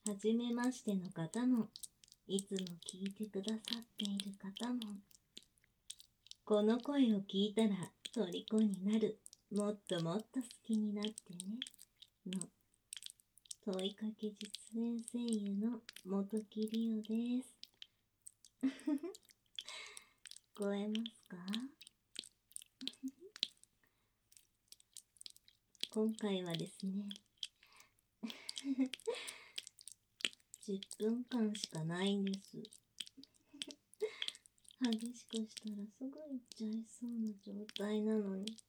はじめましての方も、いつも聞いてくださっている方も、この声を聞いたら虜になる、もっともっと好きになってね、の問いかけ実演声優の本木里央です。聞こえますか？今回はですね、10分間しかないんです。激しくしたらすぐ行っちゃいそうな状態なのに。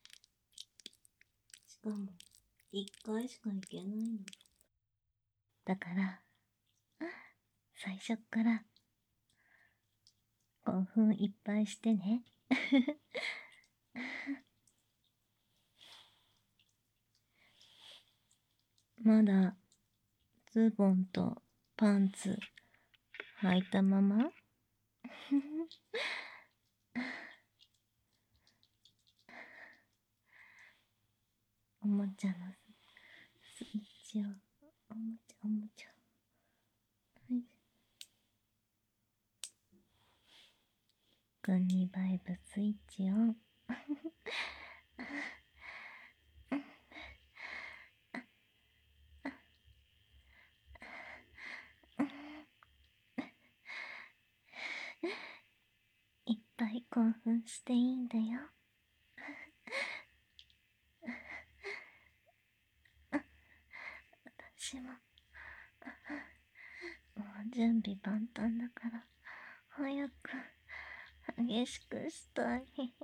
しかも、1回しか行けないの。だから、最初っから興奮いっぱいしてね。まだズボンとパンツ履いたままおもちゃのスイッチをおもちゃ、はい、グミバイブスイッチオン。いっぱい興奮していいんだよ。私ももう準備万端だから早く激しくしたい。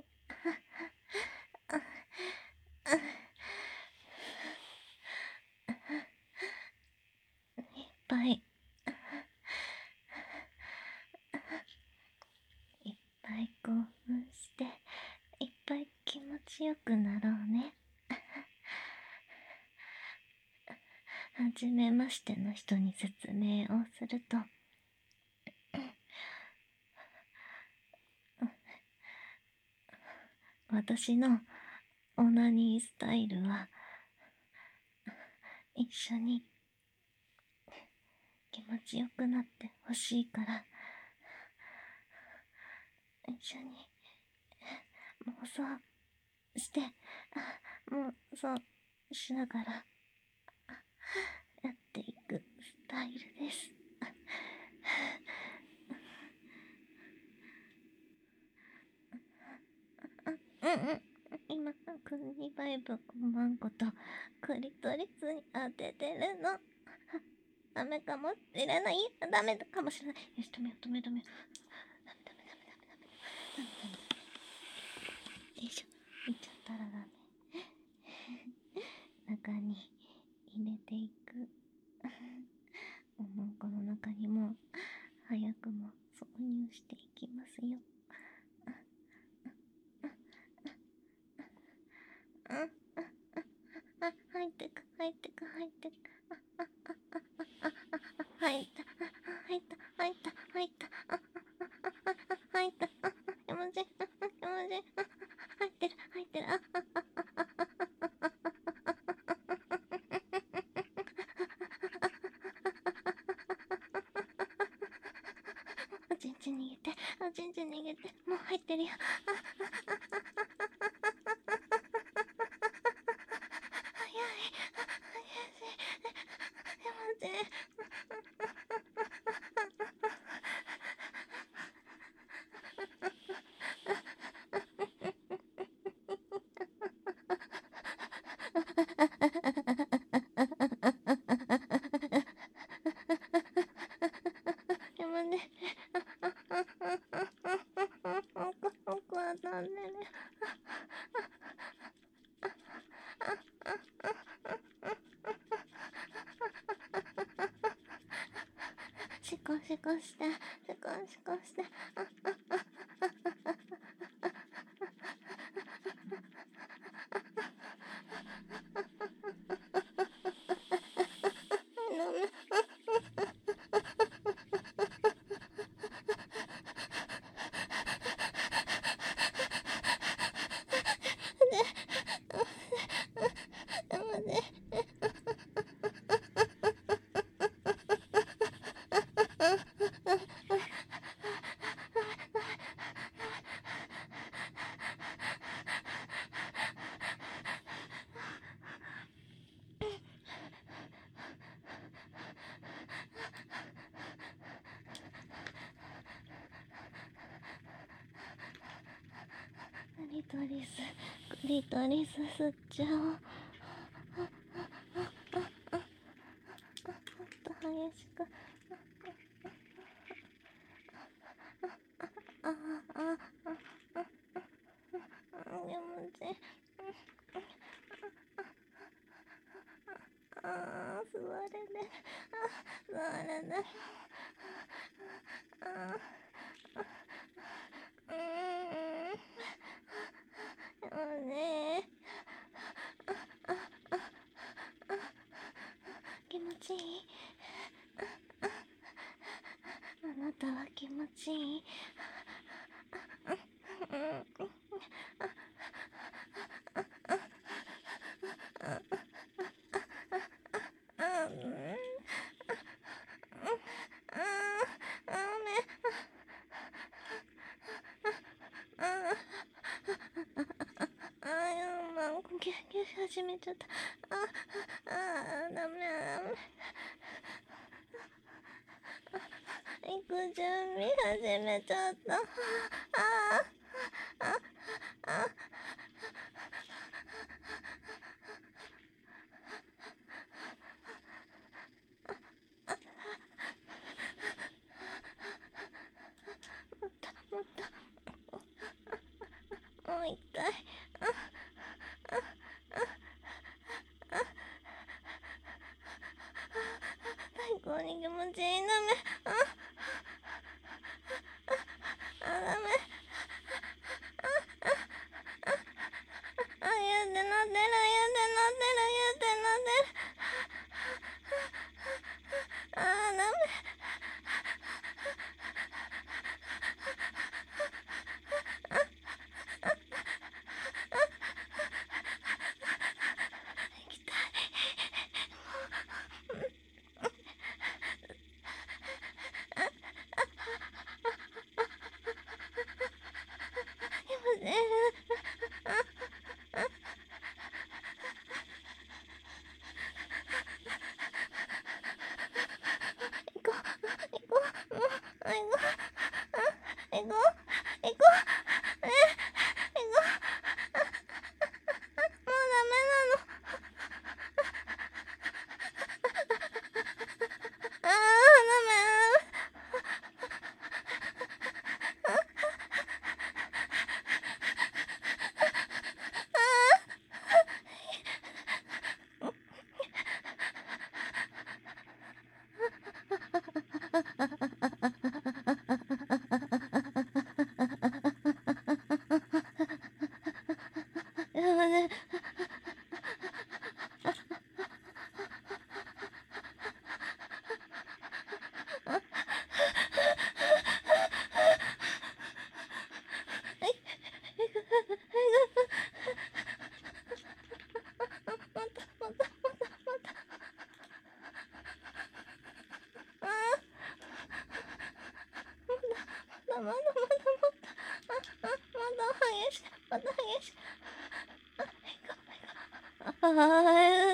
いっぱい興奮していっぱい気持ちよくなろうね。はじめましての人に説明をすると、私のオナニースタイルは一緒に気持ちよくなってほしいから、一緒に妄想して妄想しながらやっていくスタイルです。今グミバイブ5万個とクリトリスに当ててるの。ダメかもしれない。ダメかもしれない。よし、止めよう。ダメ。よいしょ。見ちゃったらダメ。中に入れていく。おもんこの中にも早くも挿入していきますよ。入ってく。入った。気持ちいい。入ってる。おちんちん逃げて。もう入ってるよ。早い。気持ちいい。奥は飛んでる。シコして。 リトリス、クリトリス吸っちゃおう。もっと激しく。気持ちいい。座れね。座れね。気持ちいい。あなたは気持ちいい。キュッキュッ始めちゃった。ダメ。行く準備始めちゃった。もっと。もう一回。最高に気持ちいい。ダメ。ダメ。言うてなってる。ダメ。行きたい。気持ちいい。行こう。もうダメなの。ダメ。まだ激しく。